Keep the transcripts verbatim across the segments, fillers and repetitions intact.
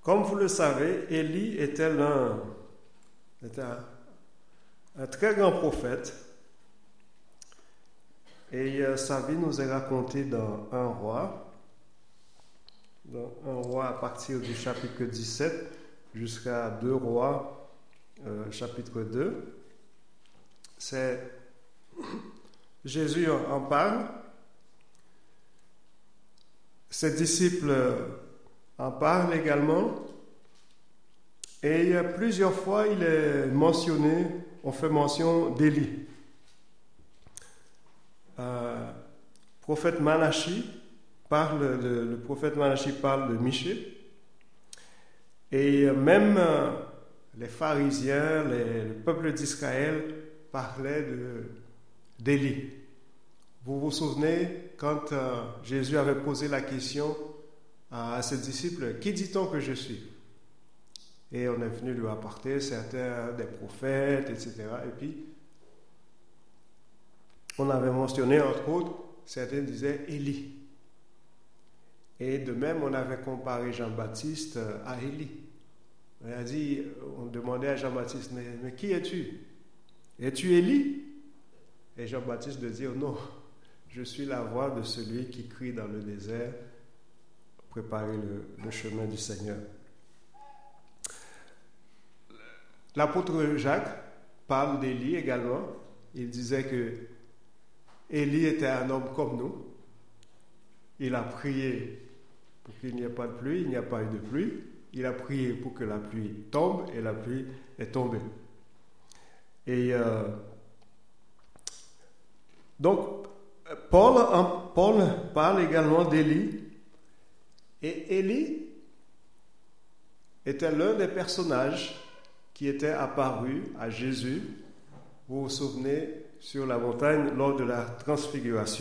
Comme vous le savez, Élie était, l'un, était un, un très grand prophète. Et euh, sa vie nous est racontée dans un roi, dans un roi à partir du chapitre dix-sept jusqu'à deux rois, euh, chapitre deux. C'est Jésus en parle, ses disciples en parlent également, et plusieurs fois il est mentionné, on fait mention d'Élie. Euh, prophète Malachi parle, le, le prophète Malachi parle de Michée, et même euh, les pharisiens, les, le peuple d'Israël parlaient de, d'Élie. Vous vous souvenez quand euh, Jésus avait posé la question à, à ses disciples, qui dit-on que je suis? Et on est venu lui apporter certains des prophètes, et cetera. Et puis on avait mentionné, entre autres, certains disaient Élie. Et de même, on avait comparé Jean-Baptiste à Élie. On a dit, on demandait à Jean-Baptiste, mais, mais qui es-tu? Es-tu Élie? Et Jean-Baptiste de dire, non, je suis la voix de celui qui crie dans le désert, préparez le, le chemin du Seigneur. L'apôtre Jacques parle d'Élie également. Il disait que Élie était un homme comme nous. Il a prié pour qu'il n'y ait pas de pluie, il n'y a pas eu de pluie. Il a prié pour que la pluie tombe et la pluie est tombée. Et euh, donc, Paul, Paul parle également d'Élie. Et Élie était l'un des personnages qui était apparu à Jésus, vous vous souvenez, sur la montagne lors de la transfiguration.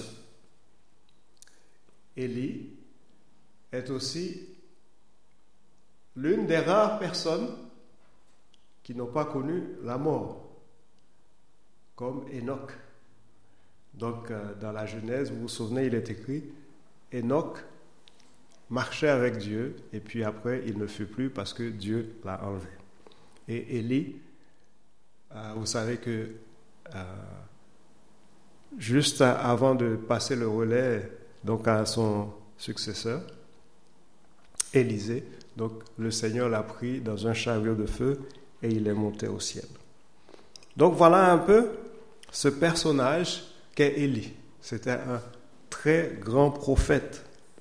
Élie est aussi l'une des rares personnes qui n'ont pas connu la mort, comme Enoch. Donc, euh, dans la Genèse, vous vous souvenez, il est écrit, Enoch marchait avec Dieu, et puis après, il ne fut plus parce que Dieu l'a enlevé. Et Élie, euh, vous savez que euh, juste avant de passer le relais donc à son successeur, Élisée, donc le Seigneur l'a pris dans un chariot de feu et il est monté au ciel. Donc voilà un peu ce personnage qu'est Élie. C'était un très grand prophète.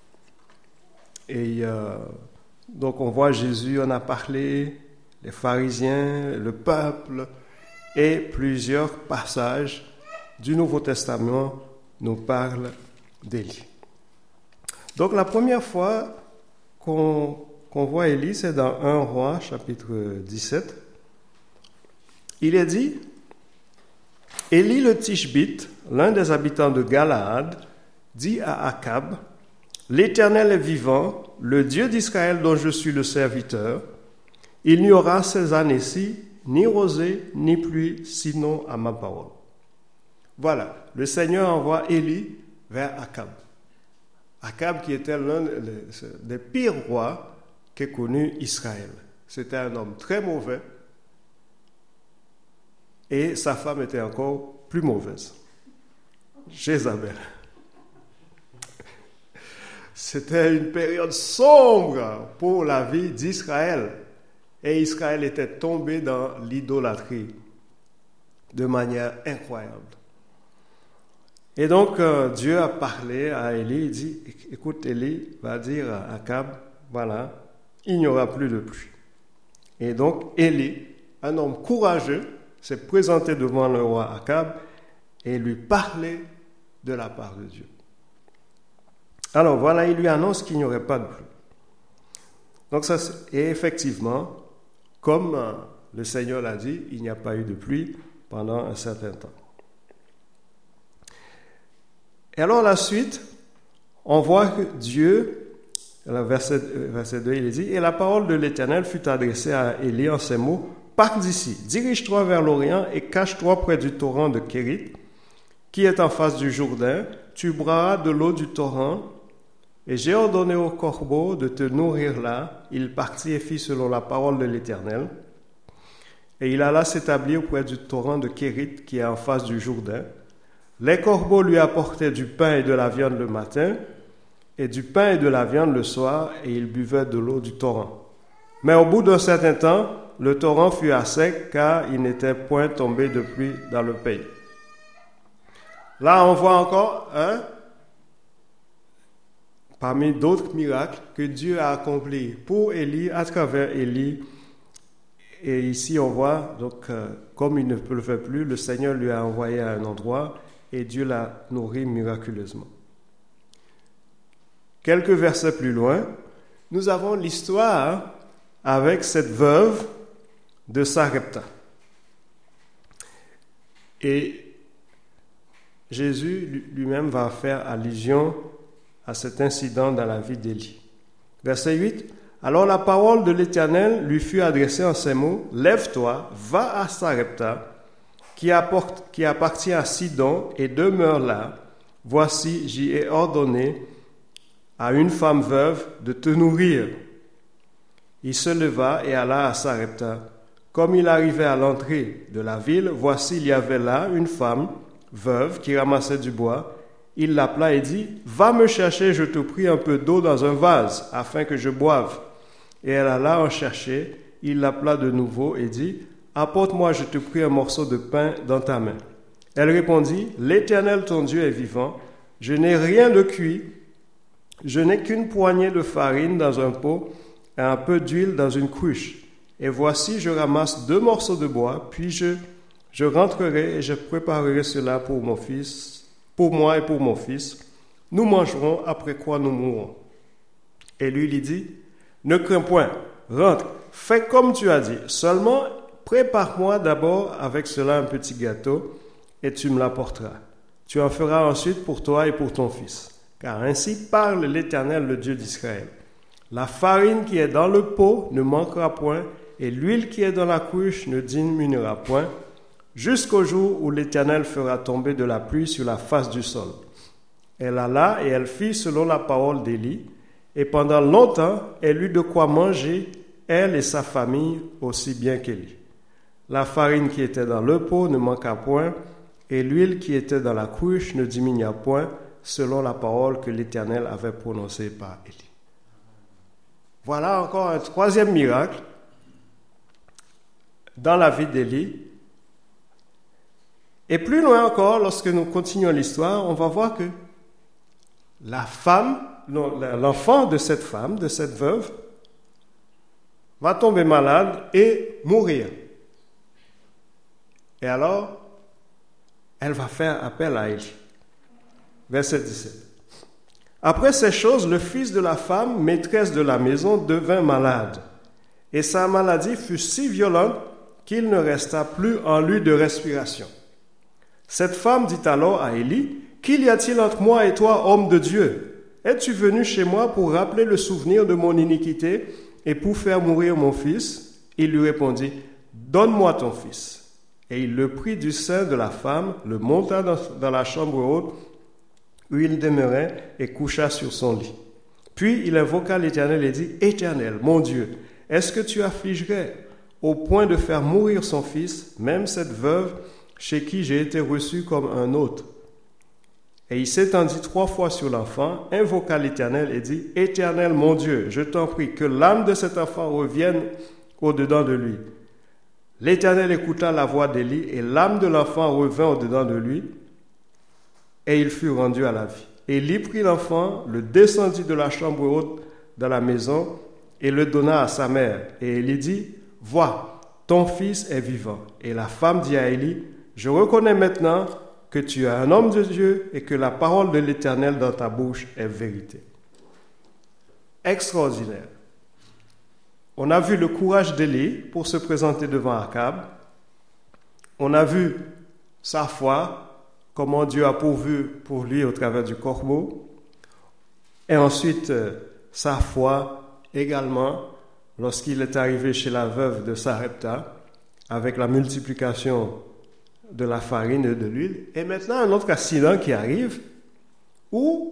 Et euh, donc on voit Jésus en a parlé, les pharisiens, le peuple, et plusieurs passages du Nouveau Testament nous parlent d'Élie. Donc la première fois qu'on, qu'on voit Élie, c'est dans un roi, chapitre dix-sept. Il est dit, Élie le Tishbite, l'un des habitants de Galaad, dit à Akab, l'Éternel est vivant, le Dieu d'Israël dont je suis le serviteur. Il n'y aura ces années-ci ni rosée ni pluie, sinon à ma parole. Voilà, le Seigneur envoie Élie vers Akab. Akab qui était l'un des pires rois qu'ait connu Israël. C'était un homme très mauvais et sa femme était encore plus mauvaise, Jézabel. C'était une période sombre pour la vie d'Israël. Et Israël était tombé dans l'idolâtrie de manière incroyable. Et donc, euh, Dieu a parlé à Élie, il dit, écoute, Élie va dire à Akab, voilà, il n'y aura plus de pluie. Et donc, Élie, un homme courageux, s'est présenté devant le roi Akab et lui parlait de la part de Dieu. Alors, voilà, il lui annonce qu'il n'y aurait pas de pluie. Donc, ça, et effectivement, comme le Seigneur l'a dit, il n'y a pas eu de pluie pendant un certain temps. Et alors la suite, on voit que Dieu, verset, verset deux, il dit, « Et la parole de l'Éternel fut adressée à Élie en ces mots, « Pars d'ici, dirige-toi vers l'Orient et cache-toi près du torrent de Kérit, qui est en face du Jourdain. Tu boiras de l'eau du torrent Et j'ai ordonné au corbeau de te nourrir là. Il partit et fit selon la parole de l'Éternel. Et il alla s'établir près du torrent de Kérit qui est en face du Jourdain. Les corbeaux lui apportaient du pain et de la viande le matin, et du pain et de la viande le soir, et il buvait de l'eau du torrent. Mais au bout d'un certain temps, le torrent fut à sec, car il n'était point tombé de pluie dans le pays. Là, on voit encore un, parmi d'autres miracles que Dieu a accomplis pour Élie, à travers Élie. Et ici, on voit, donc, euh, comme il ne peut le faire plus, le Seigneur lui a envoyé à un endroit et Dieu l'a nourri miraculeusement. Quelques versets plus loin, nous avons l'histoire avec cette veuve de Sarepta. Et Jésus lui-même va faire allusion à cet incident dans la vie d'Élie. Verset huit. Alors la parole de l'Éternel lui fut adressée en ces mots. Lève-toi, va à Sarepta, qui, apporte, qui appartient à Sidon, et demeure là. Voici, j'y ai ordonné à une femme veuve de te nourrir. Il se leva et alla à Sarepta. Comme il arrivait à l'entrée de la ville, voici, il y avait là une femme veuve qui ramassait du bois. Il l'appela et dit, « Va me chercher, je te prie, un peu d'eau dans un vase, afin que je boive. » Et elle alla en chercher. Il l'appela de nouveau et dit, « Apporte-moi, je te prie, un morceau de pain dans ta main. » Elle répondit, « L'Éternel ton Dieu est vivant. Je n'ai rien de cuit. Je n'ai qu'une poignée de farine dans un pot et un peu d'huile dans une cruche. Et voici, je ramasse deux morceaux de bois, puis je, je rentrerai et je préparerai cela pour mon fils, pour moi et pour mon fils. Nous mangerons, après quoi nous mourrons. » Et lui, lui dit, « Ne crains point, rentre, fais comme tu as dit. Seulement, prépare-moi d'abord avec cela un petit gâteau, et tu me l'apporteras. Tu en feras ensuite pour toi et pour ton fils. Car ainsi parle l'Éternel, le Dieu d'Israël. La farine qui est dans le pot ne manquera point, et l'huile qui est dans la cruche ne diminuera point, jusqu'au jour où l'Éternel fera tomber de la pluie sur la face du sol. » Elle alla et elle fit selon la parole d'Élie, et pendant longtemps, elle eut de quoi manger, elle et sa famille, aussi bien qu'Élie. La farine qui était dans le pot ne manqua point, et l'huile qui était dans la cruche ne diminua point, selon la parole que l'Éternel avait prononcée par Élie. Voilà encore un troisième miracle dans la vie d'Élie. Et plus loin encore, lorsque nous continuons l'histoire, on va voir que la femme, l'enfant de cette femme, de cette veuve, va tomber malade et mourir. Et alors, elle va faire appel à Élie. Verset dix-sept. Après ces choses, le fils de la femme, maîtresse de la maison, devint malade. Et sa maladie fut si violente qu'il ne resta plus en lui de respiration. Cette femme dit alors à Élie, « Qu'y a-t-il entre moi et toi, homme de Dieu? Es-tu venu chez moi pour rappeler le souvenir de mon iniquité et pour faire mourir mon fils ?» Il lui répondit, « Donne-moi ton fils. » Et il le prit du sein de la femme, le monta dans, dans la chambre haute où il demeurait et coucha sur son lit. Puis il invoqua l'Éternel et dit, « Éternel, mon Dieu, est-ce que tu affligerais au point de faire mourir son fils, même cette veuve chez qui j'ai été reçu comme un hôte? » Et il s'étendit trois fois sur l'enfant, invoqua l'Éternel et dit, « Éternel, mon Dieu, je t'en prie, que l'âme de cet enfant revienne au-dedans de lui. » L'Éternel écouta la voix d'Élie, et l'âme de l'enfant revint au-dedans de lui, et il fut rendu à la vie. Élie prit l'enfant, le descendit de la chambre haute dans la maison, et le donna à sa mère. Et Élie dit, « Vois, ton fils est vivant. » Et la femme dit à Élie, « Je reconnais maintenant que tu es un homme de Dieu et que la parole de l'Éternel dans ta bouche est vérité. » Extraordinaire. On a vu le courage d'Élie pour se présenter devant Akab. On a vu sa foi, comment Dieu a pourvu pour lui au travers du corbeau. Et ensuite, sa foi également, lorsqu'il est arrivé chez la veuve de Sarepta, avec la multiplication de la farine et de l'huile. Et maintenant, un autre accident qui arrive, où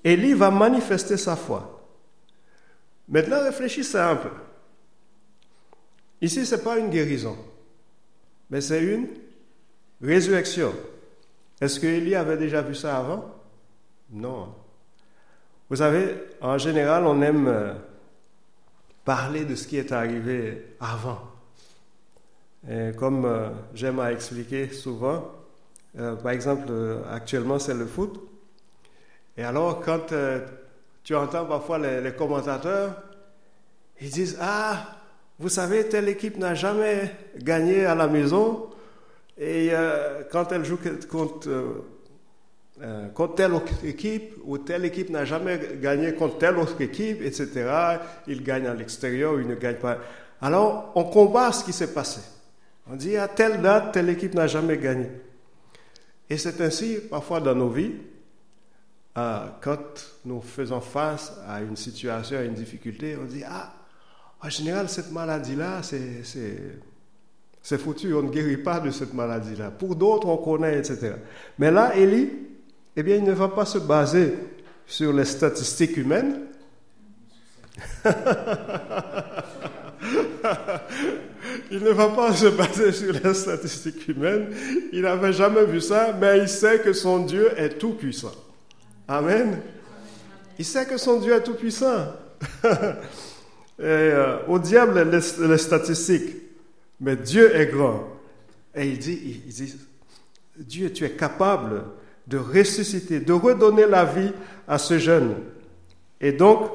Élie va manifester sa foi. Maintenant, réfléchissez un peu. Ici, ce n'est pas une guérison, mais c'est une résurrection. Est-ce que Élie avait déjà vu ça avant? Non. Vous savez, en général, on aime parler de ce qui est arrivé avant. Et comme euh, j'aime à expliquer souvent, euh, par exemple, euh, actuellement, c'est le foot. Et alors, quand euh, tu entends parfois les, les commentateurs, ils disent « Ah, vous savez, telle équipe n'a jamais gagné à la maison. Et euh, quand elle joue contre, euh, euh, contre telle autre équipe, ou telle équipe n'a jamais gagné contre telle autre équipe, et cetera. Ils gagnent à l'extérieur ou ils ne gagnent pas. » Alors, on combat ce qui s'est passé. On dit à telle date, telle équipe n'a jamais gagné. Et c'est ainsi, parfois, dans nos vies, euh, quand nous faisons face à une situation, à une difficulté, on dit « Ah, en général, cette maladie-là, c'est, c'est, c'est foutu, on ne guérit pas de cette maladie-là. Pour d'autres, on connaît, et cetera » Mais là, Élie, eh bien, il ne va pas se baser sur les statistiques humaines. Il ne va pas se baser sur les statistiques humaines. Il n'avait jamais vu ça, mais il sait que son Dieu est tout-puissant. Amen. Il sait que son Dieu est tout-puissant. Et, euh, au diable les, les statistiques, mais Dieu est grand. Et il dit, il dit, Dieu, tu es capable de ressusciter, de redonner la vie à ce jeune. Et donc,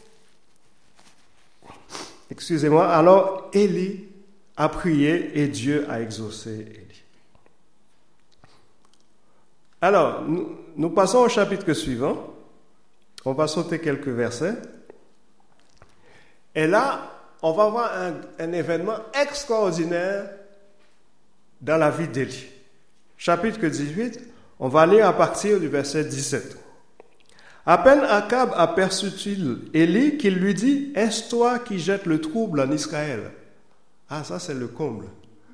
excusez-moi, alors Élie a prié et Dieu a exaucé Élie. Alors, nous, nous passons au chapitre suivant. On va sauter quelques versets. Et là, on va voir un, un événement extraordinaire dans la vie d'Élie. Chapitre dix-huit, on va lire à partir du verset dix-sept. À peine Akab aperçut-il Élie qu'il lui dit « Est-ce toi qui jettes le trouble en Israël ?» Ah, ça c'est le comble.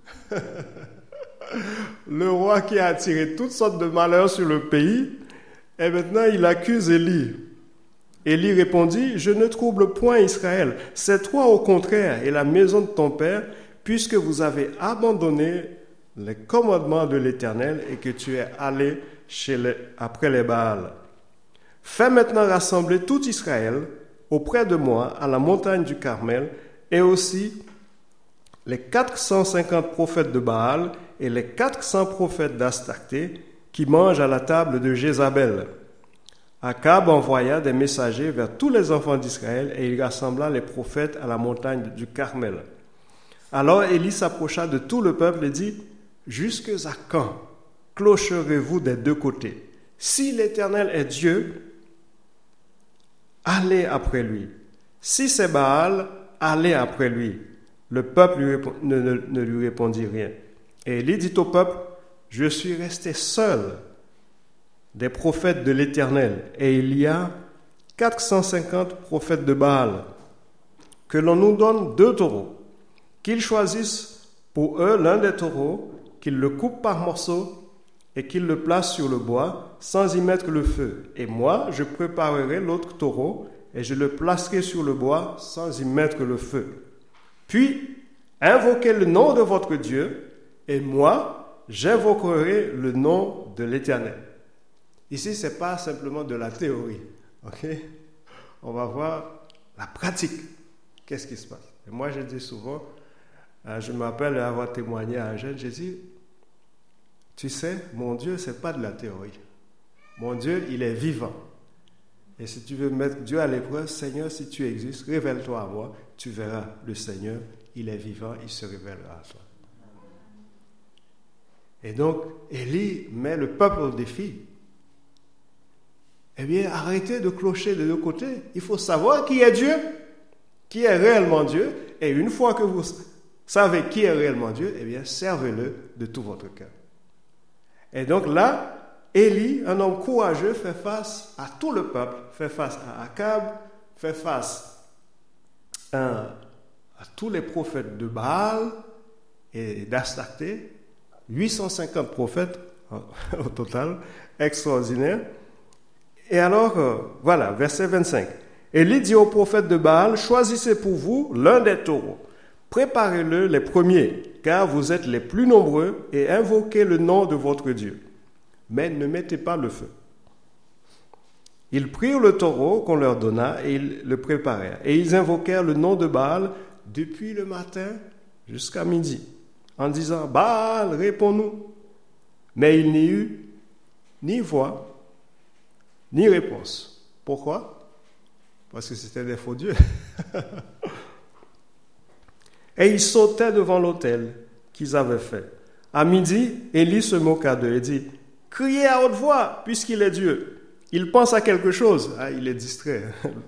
Le roi qui a attiré toutes sortes de malheurs sur le pays, et maintenant il accuse Élie. Élie répondit « Je ne trouble point Israël, c'est toi au contraire et la maison de ton père, puisque vous avez abandonné les commandements de l'Éternel et que tu es allé chez les, après les Baals. Fais maintenant rassembler tout Israël auprès de moi à la montagne du Carmel et aussi les quatre cent cinquante prophètes de Baal et les quatre cents prophètes d'Astarté qui mangent à la table de Jézabel. » Akab envoya des messagers vers tous les enfants d'Israël et il rassembla les prophètes à la montagne du Carmel. Alors Élie s'approcha de tout le peuple et dit « Jusque à quand clocherez-vous des deux côtés? Si l'Éternel est Dieu, allez après lui. Si c'est Baal, allez après lui. » Le peuple lui répond, ne, ne, ne lui répondit rien. Et Élie dit au peuple, « Je suis resté seul des prophètes de l'Éternel, et il y a quatre cent cinquante prophètes de Baal. Que l'on nous donne deux taureaux, qu'ils choisissent pour eux l'un des taureaux, qu'ils le coupent par morceaux et qu'ils le placent sur le bois sans y mettre le feu. Et moi, je préparerai l'autre taureau et je le placerai sur le bois sans y mettre le feu. Puis, invoquez le nom de votre Dieu et moi, j'invoquerai le nom de l'Éternel. » Ici, ce n'est pas simplement de la théorie. Okay? On va voir la pratique. Qu'est-ce qui se passe? Et moi, je dis souvent, euh, je m'appelle avoir témoigné à un jeune, j'ai dit, tu sais, mon Dieu, ce n'est pas de la théorie. Mon Dieu, il est vivant. Et si tu veux mettre Dieu à l'épreuve, Seigneur, si tu existes, révèle-toi à moi, tu verras le Seigneur, il est vivant, il se révélera à toi. Et donc, Élie met le peuple au défi. Eh bien, arrêtez de clocher de deux côtés. Il faut savoir qui est Dieu, qui est réellement Dieu. Et une fois que vous savez qui est réellement Dieu, eh bien, servez-le de tout votre cœur. Et donc là, Élie, un homme courageux, fait face à tout le peuple, fait face à Akab, fait face à, à tous les prophètes de Baal et d'Astarté, huit cent cinquante prophètes au total, extraordinaire. Et alors, euh, voilà, verset vingt-cinq. Élie dit au prophète de Baal, choisissez pour vous l'un des taureaux. Préparez-le les premiers, car vous êtes les plus nombreux, et invoquez le nom de votre Dieu. Mais ne mettez pas le feu. Ils prirent le taureau qu'on leur donna et ils le préparèrent. Et ils invoquèrent le nom de Baal depuis le matin jusqu'à midi, en disant, Baal, réponds-nous. Mais il n'y eut ni voix, ni réponse. Pourquoi? Parce que c'était des faux dieux. Et ils sautaient devant l'autel qu'ils avaient fait. À midi, Élie se moqua d'eux et dit, criez à haute voix, puisqu'il est Dieu. Il pense à quelque chose. Ah, il est distrait.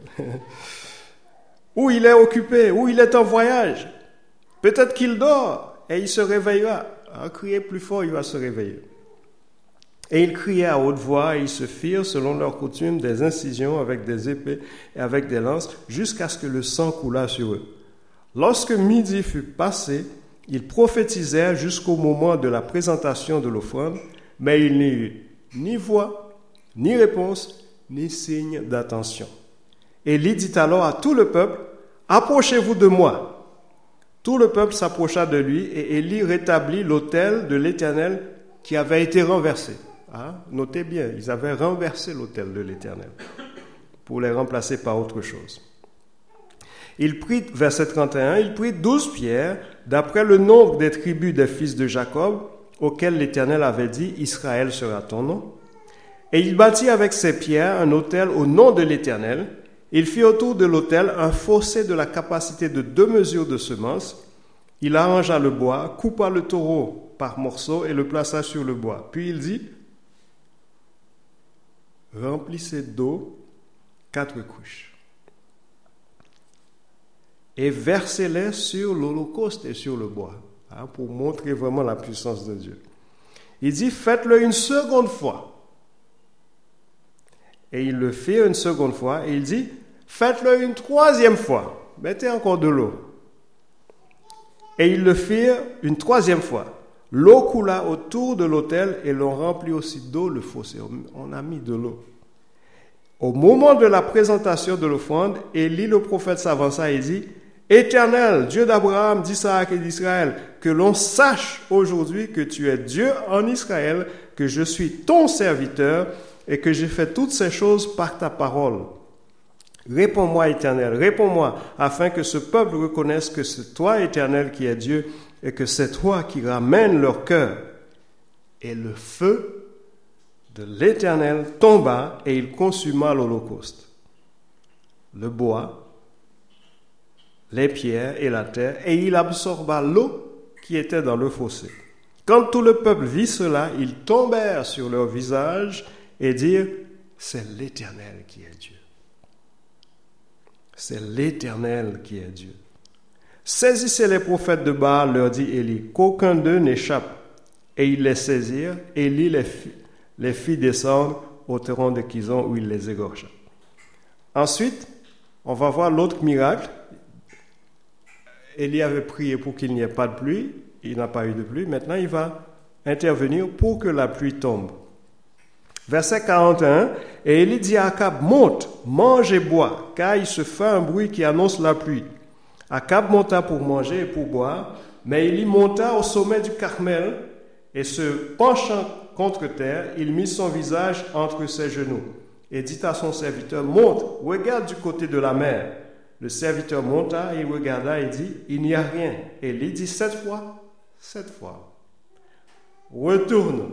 Ou il est occupé, ou il est en voyage. Peut-être qu'il dort et il se réveillera. Ah, criez plus fort, il va se réveiller. Et ils criaient à haute voix et ils se firent, selon leur coutume, des incisions avec des épées et avec des lances, jusqu'à ce que le sang coulât sur eux. Lorsque midi fut passé, ils prophétisèrent jusqu'au moment de la présentation de l'offrande, mais il n'y eut ni voix, ni réponse, ni signe d'attention. Élie dit alors à tout le peuple, « Approchez-vous de moi. » Tout le peuple s'approcha de lui et Élie rétablit l'autel de l'Éternel qui avait été renversé. Ah, notez bien, ils avaient renversé l'autel de l'Éternel pour les remplacer par autre chose. Il prit, verset trente et un, il prit douze pierres, d'après le nombre des tribus des fils de Jacob, auxquels l'Éternel avait dit, « Israël sera ton nom. » Et il bâtit avec ces pierres un autel au nom de l'Éternel. Il fit autour de l'autel un fossé de la capacité de deux mesures de semences. Il arrangea le bois, coupa le taureau par morceaux et le plaça sur le bois. Puis il dit, « Remplissez d'eau quatre couches et versez-les sur l'holocauste et sur le bois. Hein, » pour montrer vraiment la puissance de Dieu. Il dit, « Faites-le une seconde fois. » Et il le fait une seconde fois, et il dit, faites-le une troisième fois, mettez encore de l'eau. Et ils le firent une troisième fois. L'eau coula autour de l'autel, et l'on remplit aussi d'eau le fossé. On a mis de l'eau. Au moment de la présentation de l'offrande, Élie le prophète s'avança et dit, Éternel, Dieu d'Abraham, d'Isaac et d'Israël, que l'on sache aujourd'hui que tu es Dieu en Israël, que je suis ton serviteur, et que j'ai fait toutes ces choses par ta parole. Réponds-moi, Éternel, réponds-moi, afin que ce peuple reconnaisse que c'est toi, Éternel, qui es Dieu, et que c'est toi qui ramènes leur cœur. Et le feu de l'Éternel tomba, et il consuma l'holocauste, le bois, les pierres et la terre, et il absorba l'eau qui était dans le fossé. Quand tout le peuple vit cela, ils tombèrent sur leur visage, et dire, c'est l'Éternel qui est Dieu. C'est l'Éternel qui est Dieu. Saisissez les prophètes de Baal, leur dit Élie, qu'aucun d'eux n'échappe. Et ils les saisirent, Élie les fit, les fit descendre au torrent de Kison où il les égorgea. Ensuite, on va voir l'autre miracle. Élie avait prié pour qu'il n'y ait pas de pluie, il n'a pas eu de pluie. Maintenant, il va intervenir pour que la pluie tombe. Verset quarante et un, et Élie dit à Akab, monte, mange et bois, car il se fait un bruit qui annonce la pluie. Akab monta pour manger et pour boire, mais Élie monta au sommet du Carmel, et se penchant contre terre, il mit son visage entre ses genoux, et dit à son serviteur, monte, regarde du côté de la mer. Le serviteur monta, et il regarda et dit, il n'y a rien. Et Élie dit, sept fois, sept fois. Retourne.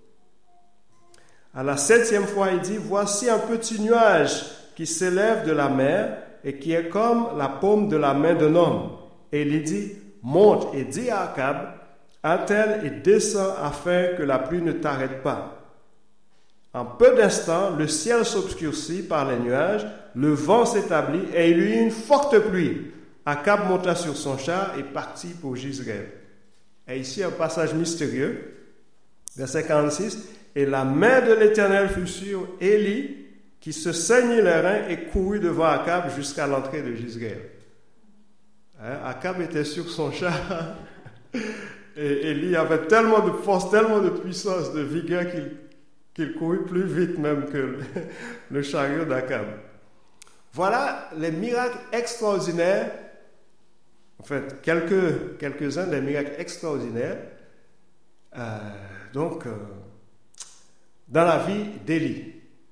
À la septième fois, il dit, voici un petit nuage qui s'élève de la mer et qui est comme la paume de la main d'un homme. Et il dit, monte et dis à Akab, attelle et descends afin que la pluie ne t'arrête pas. En peu d'instants, le ciel s'obscurcit par les nuages, le vent s'établit et il y eut une forte pluie. Akab monta sur son char et partit pour Jezreel. Et ici, un passage mystérieux, verset quarante-six, et la main de l'Éternel fut sur Élie, qui se saignit les reins et courut devant Akab jusqu'à l'entrée de Jezreel. Hein, Akab était sur son char, et Élie avait tellement de force, tellement de puissance, de vigueur qu'il qu'il courut plus vite même que le, le chariot d'Akab. Voilà les miracles extraordinaires, en fait, quelques, quelques-uns des miracles extraordinaires, euh, donc, euh, dans la vie d'Élie.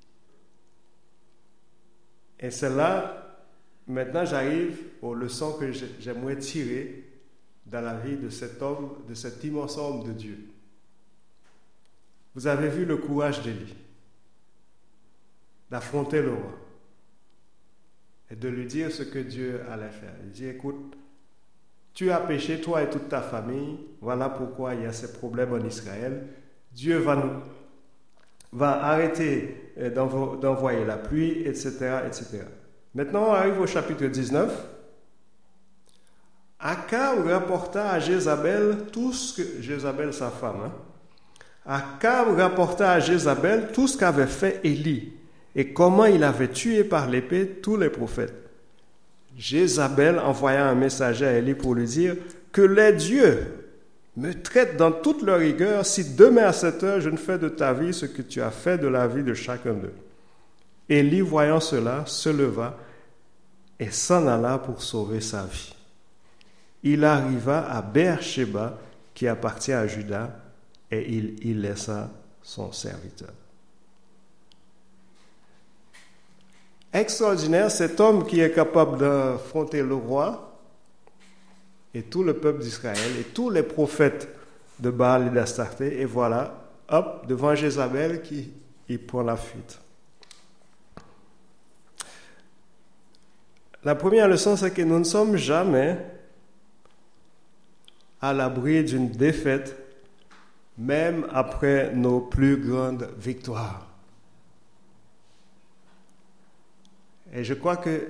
Et c'est là, maintenant j'arrive aux leçons que j'aimerais tirer dans la vie de cet homme, de cet immense homme de Dieu. Vous avez vu le courage d'Élie, d'affronter le roi et de lui dire ce que Dieu allait faire. Il dit, écoute, tu as péché, toi et toute ta famille, voilà pourquoi il y a ces problèmes en Israël. Dieu va, nous, va arrêter d'envo- d'envoyer la pluie, et cetera, et cetera. Maintenant, on arrive au chapitre dix-neuf. Akab rapporta à Jézabel tout ce que... Jézabel, sa femme, hein? Akab rapporta à Jézabel tout ce qu'avait fait Élie et comment il avait tué par l'épée tous les prophètes. Jézabel envoya un messager à Élie pour lui dire que les dieux me traitent dans toute leur rigueur si demain à cette heure je ne fais de ta vie ce que tu as fait de la vie de chacun d'eux. Élie, voyant cela, se leva et s'en alla pour sauver sa vie. Il arriva à Beer-Sheba qui appartient à Juda et il y laissa son serviteur. Extraordinaire, cet homme qui est capable d'affronter le roi et tout le peuple d'Israël et tous les prophètes de Baal et d'Astarté, et voilà, hop, devant Jézabel qui il prend la fuite. La première leçon, c'est que nous ne sommes jamais à l'abri d'une défaite, même après nos plus grandes victoires. Et je crois que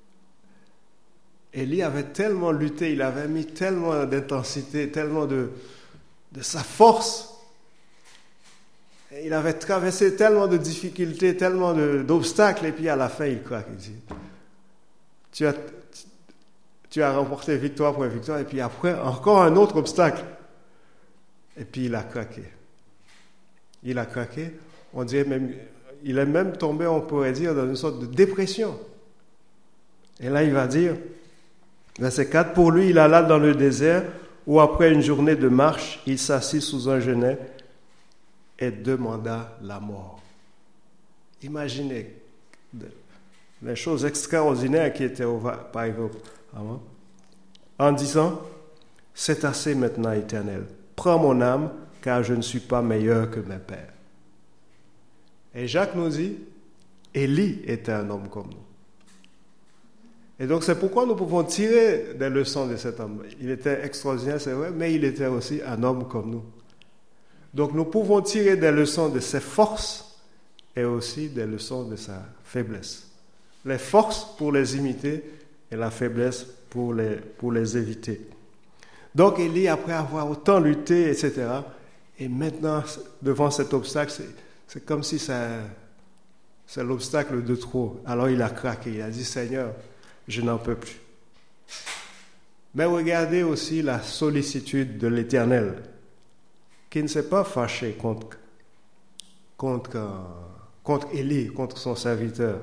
Élie avait tellement lutté, il avait mis tellement d'intensité, tellement de, de sa force. Et il avait traversé tellement de difficultés, tellement de, d'obstacles, et puis à la fin, il craque. Il dit, tu as, tu as remporté victoire pour victoire, et puis après, encore un autre obstacle. Et puis il a craqué. Il a craqué, on dirait même... Il est même tombé, on pourrait dire, dans une sorte de dépression. Et là, il va dire, verset quatre, « Pour lui, il alla dans le désert, où après une journée de marche, il s'assit sous un genêt et demanda la mort. » Imaginez les choses extraordinaires qui étaient par exemple avant. En disant, « C'est assez maintenant, Éternel, prends mon âme, car je ne suis pas meilleur que mes pères. » Et Jacques nous dit, Élie était un homme comme nous. Et donc c'est pourquoi nous pouvons tirer des leçons de cet homme. Il était extraordinaire, c'est vrai, mais il était aussi un homme comme nous. Donc nous pouvons tirer des leçons de ses forces et aussi des leçons de sa faiblesse. Les forces pour les imiter et la faiblesse pour les, pour les éviter. Donc Élie, après avoir autant lutté, et cetera, et maintenant, devant cet obstacle, c'est, c'est comme si ça, c'est l'obstacle de trop. Alors il a craqué, il a dit, Seigneur, je n'en peux plus. Mais regardez aussi la sollicitude de l'Éternel, qui ne s'est pas fâché contre, contre, contre Élie, contre son serviteur.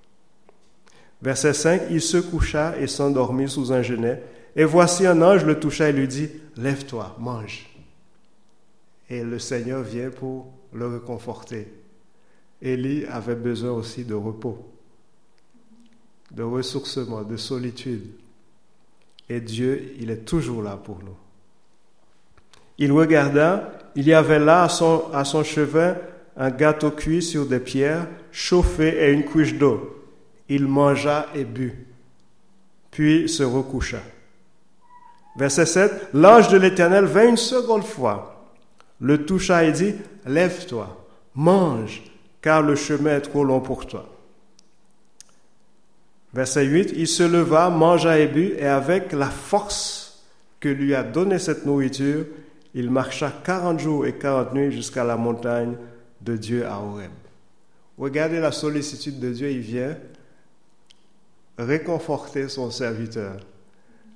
Verset cinq, il se coucha et s'endormit sous un genêt, et voici un ange le toucha et lui dit, lève-toi, mange. Et le Seigneur vient pour le réconforter. Élie avait besoin aussi de repos, de ressourcement, de solitude. Et Dieu, il est toujours là pour nous. Il regarda, il y avait là à son, à son chevet un gâteau cuit sur des pierres, chauffé et une couche d'eau. Il mangea et but, puis se recoucha. Verset sept, l'ange de l'Éternel vint une seconde fois, le toucha et dit, lève-toi, mange, car le chemin est trop long pour toi. Verset huit, il se leva, mangea et but, et avec la force que lui a donnée cette nourriture, il marcha quarante jours et quarante nuits jusqu'à la montagne de Dieu à Horeb. Regardez la sollicitude de Dieu, il vient réconforter son serviteur.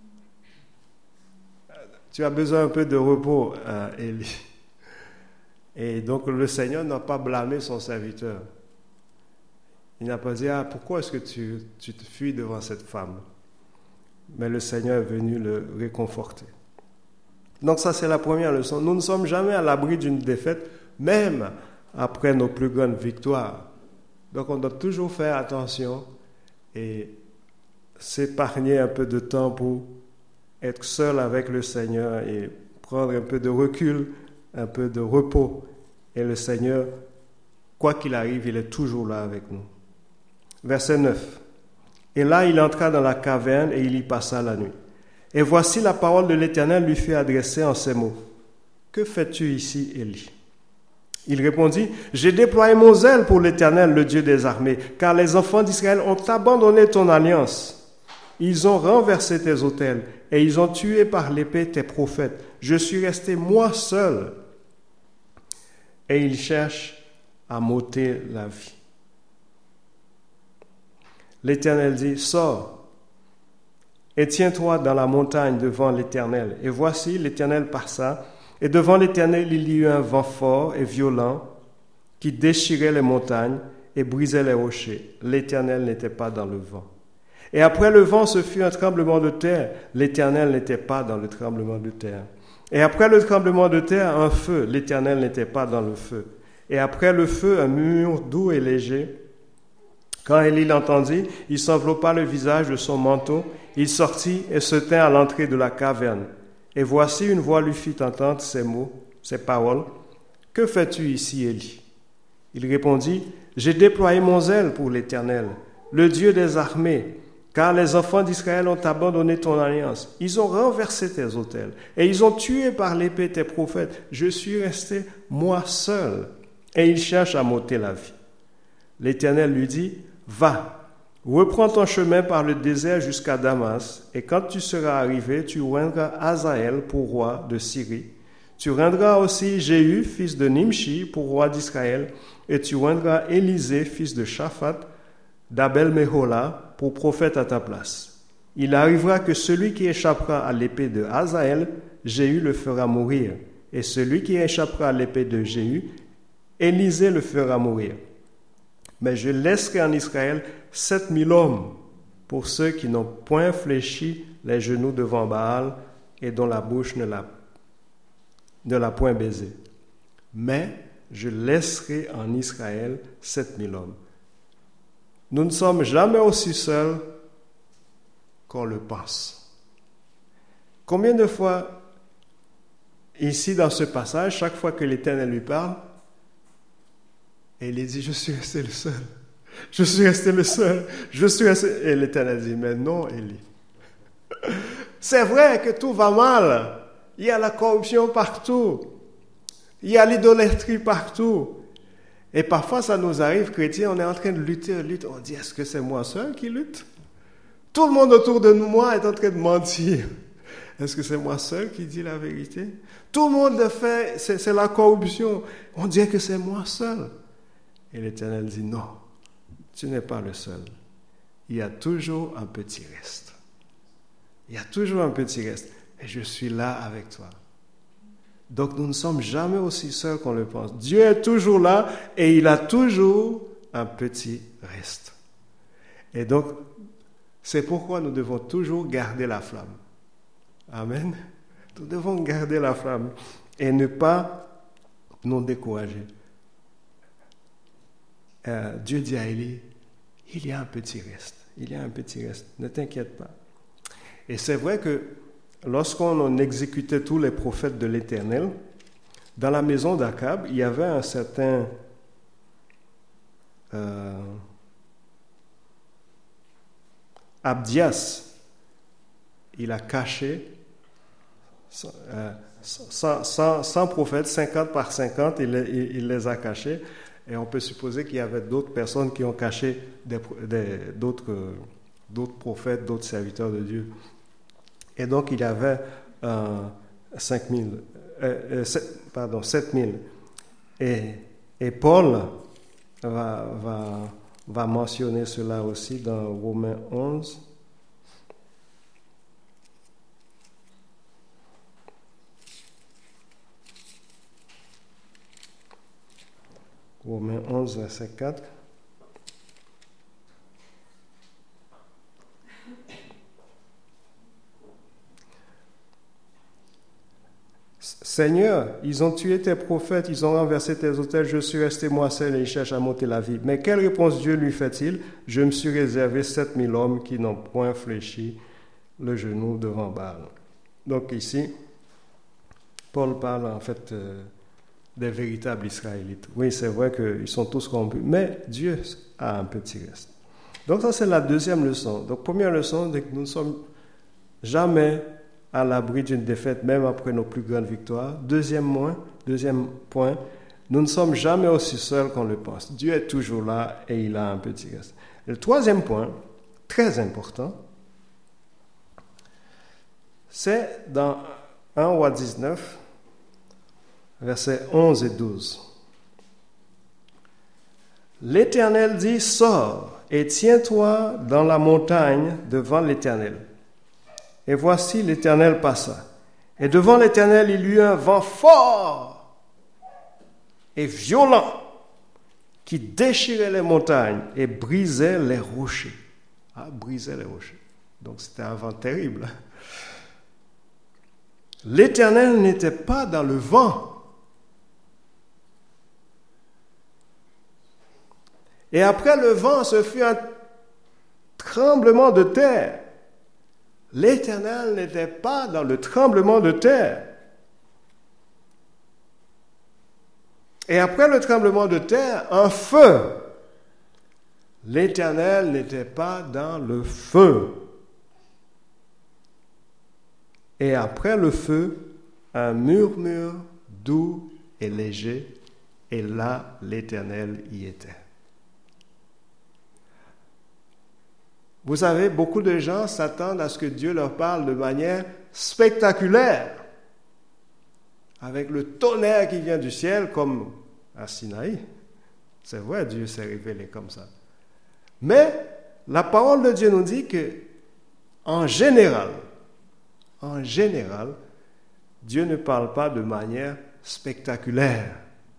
Tu as besoin un peu de repos, euh, Élie. Et donc le Seigneur n'a pas blâmé son serviteur. Il n'a pas dit, ah, pourquoi est-ce que tu, tu te fuis devant cette femme? Mais le Seigneur est venu le réconforter. Donc ça, c'est la première leçon. Nous ne sommes jamais à l'abri d'une défaite, même après nos plus grandes victoires. Donc on doit toujours faire attention et s'épargner un peu de temps pour être seul avec le Seigneur et prendre un peu de recul, un peu de repos. Et le Seigneur, quoi qu'il arrive, il est toujours là avec nous. Verset neuf. Et là, il entra dans la caverne et il y passa la nuit. Et voici la parole de l'Éternel lui fut adressée en ces mots. Que fais-tu ici, Élie? Il répondit, j'ai déployé mon zèle pour l'Éternel, le Dieu des armées, car les enfants d'Israël ont abandonné ton alliance. Ils ont renversé tes autels et ils ont tué par l'épée tes prophètes. Je suis resté moi seul. Et ils cherchent à m'ôter la vie. L'Éternel dit, sors et tiens-toi dans la montagne devant l'Éternel. Et voici, l'Éternel passa, et devant l'Éternel, il y eut un vent fort et violent qui déchirait les montagnes et brisait les rochers. L'Éternel n'était pas dans le vent. Et après le vent, ce fut un tremblement de terre. L'Éternel n'était pas dans le tremblement de terre. Et après le tremblement de terre, un feu. L'Éternel n'était pas dans le feu. Et après le feu, un murmure doux et léger. Quand Élie l'entendit, il s'enveloppa le visage de son manteau, il sortit et se tint à l'entrée de la caverne. Et voici une voix lui fit entendre ces mots, ces paroles. « Que fais-tu ici, Élie » Il répondit, « J'ai déployé mon zèle pour l'Éternel, le Dieu des armées, car les enfants d'Israël ont abandonné ton alliance. Ils ont renversé tes autels et ils ont tué par l'épée tes prophètes. Je suis resté moi seul et ils cherchent à m'ôter la vie. » L'Éternel lui dit, « Va, reprends ton chemin par le désert jusqu'à Damas, et quand tu seras arrivé, tu rendras Hazaël pour roi de Syrie. Tu rendras aussi Jéhu, fils de Nimshi, pour roi d'Israël, et tu rendras Élisée, fils de Shaphat, d'Abel-Méhola, pour prophète à ta place. Il arrivera que celui qui échappera à l'épée de Hazaël, Jéhu le fera mourir, et celui qui échappera à l'épée de Jéhu, Élisée le fera mourir. Mais je laisserai en Israël sept mille hommes pour ceux qui n'ont point fléchi les genoux devant Baal et dont la bouche ne l'a, ne l'a point baisé. Mais je laisserai en Israël sept mille hommes. » Nous ne sommes jamais aussi seuls qu'on le pense. Combien de fois, ici dans ce passage, chaque fois que l'Éternel lui parle, et il dit, je suis resté le seul. Je suis resté le seul. Je suis resté... Et l'Éternel dit, mais non, Élie. C'est vrai que tout va mal. Il y a la corruption partout. Il y a l'idolâtrie partout. Et parfois, ça nous arrive, chrétiens, on est en train de lutter, lutter. On dit, est-ce que c'est moi seul qui lutte? Tout le monde autour de moi est en train de mentir. Est-ce que c'est moi seul qui dis la vérité? Tout le monde le fait, c'est, c'est la corruption. On dirait que c'est moi seul. Et l'Éternel dit, non, tu n'es pas le seul. Il y a toujours un petit reste. Il y a toujours un petit reste. Et je suis là avec toi. Donc nous ne sommes jamais aussi seuls qu'on le pense. Dieu est toujours là et il a toujours un petit reste. Et donc, c'est pourquoi nous devons toujours garder la flamme. Amen. Nous devons garder la flamme et ne pas nous décourager. Euh, Dieu dit à Élie, il y a un petit reste, il y a un petit reste, ne t'inquiète pas. Et c'est vrai que lorsqu'on exécutait tous les prophètes de l'Éternel, dans la maison d'Akab, il y avait un certain euh, Abdias. Il a caché euh, cent prophètes, cinquante par cinquante, il, il, il les a cachés. Et on peut supposer qu'il y avait d'autres personnes qui ont caché des, des, d'autres, d'autres prophètes, d'autres serviteurs de Dieu. Et donc, il y avait euh, cinq mille, euh, sept, pardon, sept mille. Et, et Paul va, va, va mentionner cela aussi dans Romains onze. Romains onze, verset quatre. Seigneur, ils ont tué tes prophètes, ils ont renversé tes autels, je suis resté moi seul et ils cherchent à monter la vie. Mais quelle réponse Dieu lui fait-il? Je me suis réservé sept mille hommes qui n'ont point fléchi le genou devant Baal. Donc ici, Paul parle en fait euh, des véritables Israélites. Oui, c'est vrai qu'ils sont tous corrompus, mais Dieu a un petit reste. Donc ça, c'est la deuxième leçon. Donc première leçon, c'est que nous ne sommes jamais à l'abri d'une défaite, même après nos plus grandes victoires. Deuxième point, deuxième point, nous ne sommes jamais aussi seuls qu'on le pense. Dieu est toujours là et il a un petit reste. Et le troisième point, très important, c'est dans un roi dix-neuf, versets onze et douze. L'Éternel dit, sors et tiens-toi dans la montagne devant l'Éternel. Et voici l'Éternel passa. Et devant l'Éternel, il y eut un vent fort et violent qui déchirait les montagnes et brisait les rochers. Ah, brisait les rochers. Donc c'était un vent terrible. L'Éternel n'était pas dans le vent. Et après le vent, ce fut un tremblement de terre. L'Éternel n'était pas dans le tremblement de terre. Et après le tremblement de terre, un feu. L'Éternel n'était pas dans le feu. Et après le feu, un murmure doux et léger. Et là, l'Éternel y était. Vous savez, beaucoup de gens s'attendent à ce que Dieu leur parle de manière spectaculaire, avec le tonnerre qui vient du ciel, comme à Sinaï. C'est vrai, Dieu s'est révélé comme ça. Mais la parole de Dieu nous dit que, en général, en général, Dieu ne parle pas de manière spectaculaire,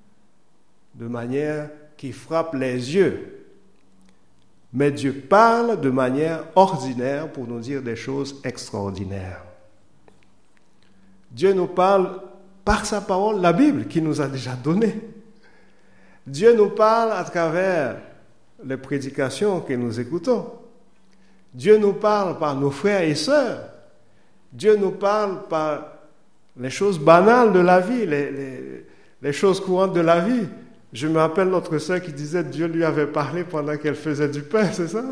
de manière qui frappe les yeux. Mais Dieu parle de manière ordinaire pour nous dire des choses extraordinaires. Dieu nous parle par sa parole, la Bible, qui nous a déjà donné. Dieu nous parle à travers les prédications que nous écoutons. Dieu nous parle par nos frères et sœurs. Dieu nous parle par les choses banales de la vie, les, les, les choses courantes de la vie. Je me rappelle notre sœur qui disait que Dieu lui avait parlé pendant qu'elle faisait du pain, c'est ça?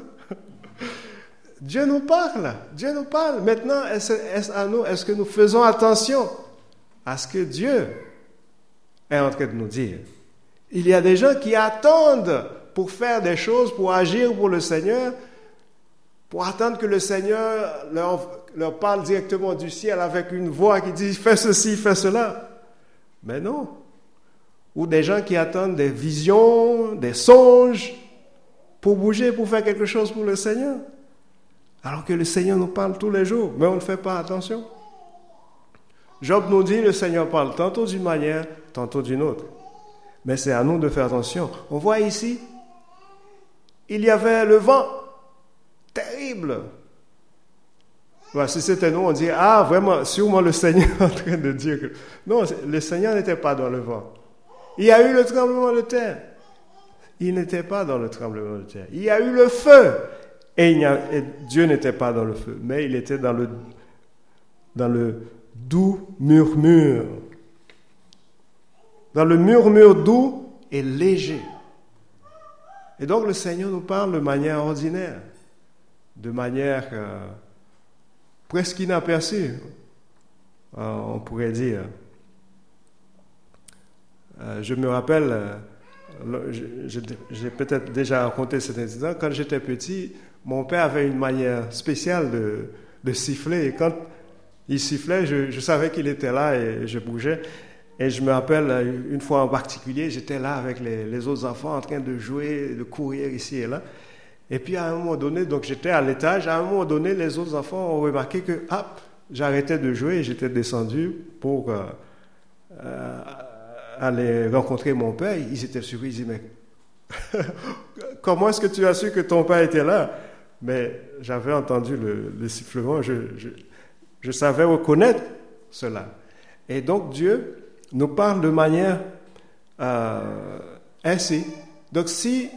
Dieu nous parle, Dieu nous parle. Maintenant, est-ce, est-ce à nous, est-ce que nous faisons attention à ce que Dieu est en train de nous dire? Il y a des gens qui attendent pour faire des choses, pour agir pour le Seigneur, pour attendre que le Seigneur leur, leur parle directement du ciel avec une voix qui dit « fais ceci, fais cela ». Mais non. Ou des gens qui attendent des visions, des songes pour bouger, pour faire quelque chose pour le Seigneur. Alors que le Seigneur nous parle tous les jours, mais on ne fait pas attention. Job nous dit, le Seigneur parle tantôt d'une manière, tantôt d'une autre. Mais c'est à nous de faire attention. On voit ici, il y avait le vent terrible. Voilà, si c'était nous, on dit, ah vraiment, sûrement le Seigneur est en train de dire que... Non, le Seigneur n'était pas dans le vent. Il y a eu le tremblement de terre. Il n'était pas dans le tremblement de terre. Il y a eu le feu. Et, il y a, et Dieu n'était pas dans le feu. Mais il était dans le, dans le doux murmure. Dans le murmure doux et léger. Et donc le Seigneur nous parle de manière ordinaire. De manière euh, presque inaperçue. Euh, on pourrait dire... Euh, je me rappelle, euh, je, j'ai peut-être déjà raconté cet incident, quand j'étais petit, mon père avait une manière spéciale de, de siffler, et quand il sifflait, je, je savais qu'il était là et je bougeais, et je me rappelle une fois en particulier, j'étais là avec les, les autres enfants en train de jouer, de courir ici et là, et puis à un moment donné, donc j'étais à l'étage, à un moment donné, les autres enfants ont remarqué que, hop, j'arrêtais de jouer et j'étais descendu pour... Euh, euh, aller rencontrer mon père, ils étaient surpris, ils disaient, mais comment est-ce que tu as su que ton père était là? Mais j'avais entendu le, le sifflement, je, je, je savais reconnaître cela. Et donc Dieu nous parle de manière euh, ainsi. Donc si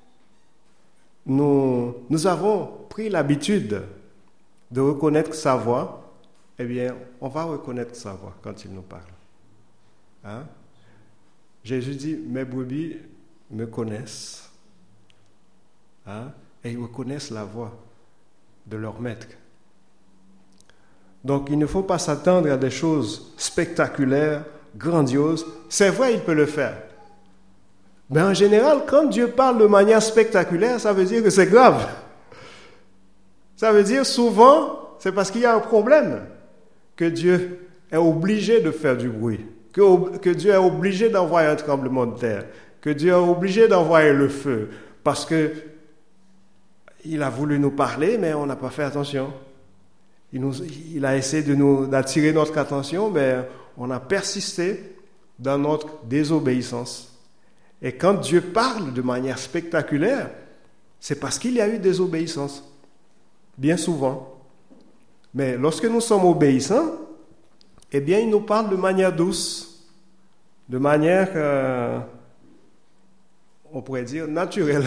nous, nous avons pris l'habitude de reconnaître sa voix, eh bien, on va reconnaître sa voix quand il nous parle. Hein? Jésus dit, mes brebis me connaissent, hein? Et ils reconnaissent la voix de leur maître. Donc, il ne faut pas s'attendre à des choses spectaculaires, grandioses. C'est vrai, il peut le faire. Mais en général, quand Dieu parle de manière spectaculaire, ça veut dire que c'est grave. Ça veut dire souvent, c'est parce qu'il y a un problème que Dieu est obligé de faire du bruit, que, que Dieu est obligé d'envoyer un tremblement de terre, que Dieu est obligé d'envoyer le feu, parce que il a voulu nous parler, mais on n'a pas fait attention. Il, nous, il a essayé de nous, d'attirer notre attention, mais on a persisté dans notre désobéissance. Et quand Dieu parle de manière spectaculaire, c'est parce qu'il y a eu désobéissance, bien souvent. Mais lorsque nous sommes obéissants, eh bien, il nous parle de manière douce, de manière, euh, on pourrait dire, naturelle.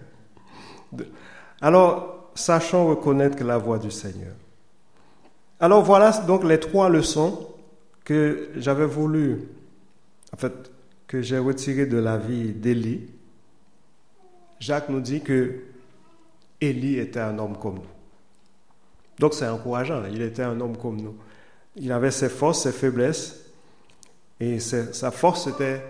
Alors, sachons reconnaître la voix du Seigneur. Alors, voilà donc les trois leçons que j'avais voulu, en fait, que j'ai retirées de la vie d'Élie. Jacques nous dit que Élie était un homme comme nous. Donc, c'est encourageant, il était un homme comme nous. Il avait ses forces, ses faiblesses, et sa force, c'était,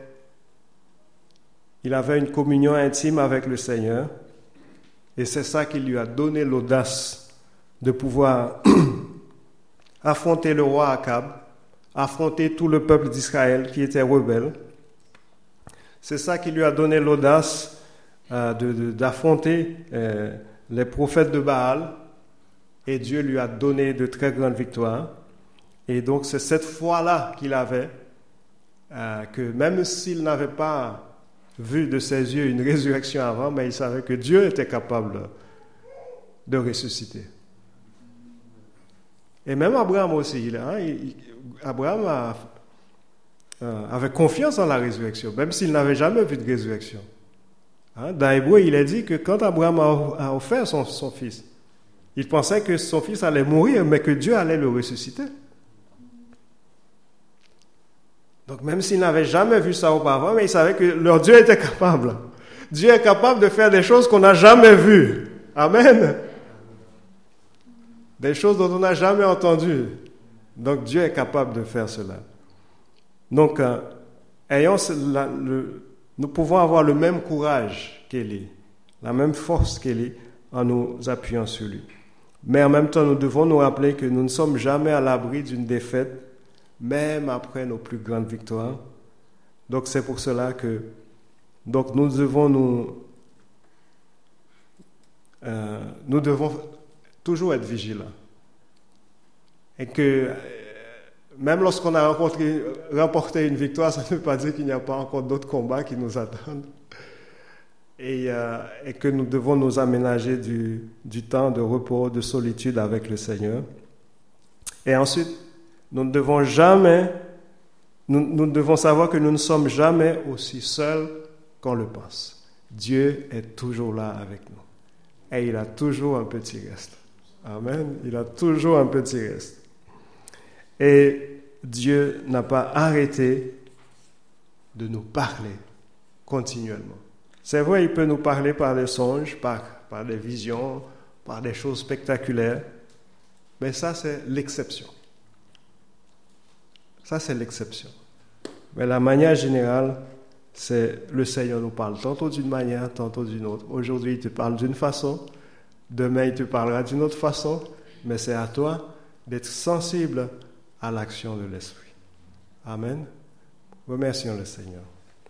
il avait une communion intime avec le Seigneur, et c'est ça qui lui a donné l'audace de pouvoir affronter le roi Akab, affronter tout le peuple d'Israël qui était rebelle. C'est ça qui lui a donné l'audace euh, de, de, d'affronter euh, les prophètes de Baal, et Dieu lui a donné de très grandes victoires. Et donc c'est cette foi-là qu'il avait, euh, que même s'il n'avait pas vu de ses yeux une résurrection avant, mais il savait que Dieu était capable de ressusciter. Et même Abraham aussi, hein, il, Abraham a, euh, avait confiance en la résurrection, même s'il n'avait jamais vu de résurrection. Hein, dans Hébreu, il est dit que quand Abraham a, a offert son, son fils, il pensait que son fils allait mourir, mais que Dieu allait le ressusciter. Donc même s'il n'avait jamais vu ça auparavant, mais il savait que leur Dieu était capable. Dieu est capable de faire des choses qu'on n'a jamais vues. Amen. Des choses dont on n'a jamais entendu. Donc Dieu est capable de faire cela. Donc, euh, ayant la, le, nous pouvons avoir le même courage qu'Élie, la même force qu'Élie, en nous appuyant sur lui. Mais en même temps, nous devons nous rappeler que nous ne sommes jamais à l'abri d'une défaite, même après nos plus grandes victoires. Donc c'est pour cela que donc nous devons nous euh, nous devons toujours être vigilants. Et que euh, même lorsqu'on a rencontré, remporté une victoire, ça ne veut pas dire qu'il n'y a pas encore d'autres combats qui nous attendent. Et, euh, et que nous devons nous aménager du, du temps de repos, de solitude avec le Seigneur. Et ensuite, nous ne devons jamais, nous, nous devons savoir que nous ne sommes jamais aussi seuls qu'on le pense. Dieu est toujours là avec nous. Et il a toujours un petit reste. Amen. Il a toujours un petit reste. Et Dieu n'a pas arrêté de nous parler continuellement. C'est vrai, il peut nous parler par des songes, par, par des visions, par des choses spectaculaires, mais ça, c'est l'exception. Ça, c'est l'exception. Mais la manière générale, c'est le Seigneur nous parle tantôt d'une manière, tantôt d'une autre. Aujourd'hui, il te parle d'une façon, demain, il te parlera d'une autre façon, mais c'est à toi d'être sensible à l'action de l'Esprit. Amen. Remercions le Seigneur.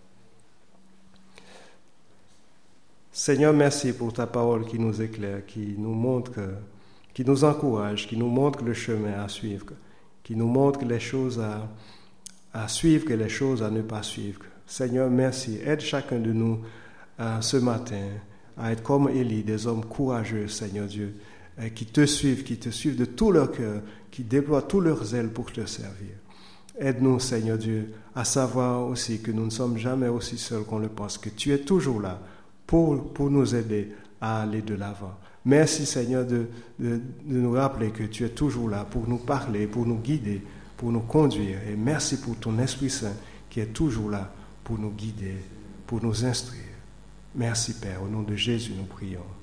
Seigneur, merci pour ta parole qui nous éclaire, qui nous montre, qui nous encourage, qui nous montre le chemin à suivre, qui nous montre les choses à, à suivre et les choses à ne pas suivre. Seigneur, merci. Aide chacun de nous euh, ce matin à être comme Élie, des hommes courageux, Seigneur Dieu, euh, qui te suivent, qui te suivent de tout leur cœur, qui déploient tous leurs ailes pour te servir. Aide-nous, Seigneur Dieu, à savoir aussi que nous ne sommes jamais aussi seuls qu'on le pense, que tu es toujours là pour, pour nous aider à aller de l'avant. Merci, Seigneur, de, de, de nous rappeler que tu es toujours là pour nous parler, pour nous guider, pour nous conduire. Et merci pour ton Esprit Saint qui est toujours là pour nous guider, pour nous instruire. Merci, Père. Au nom de Jésus, nous prions.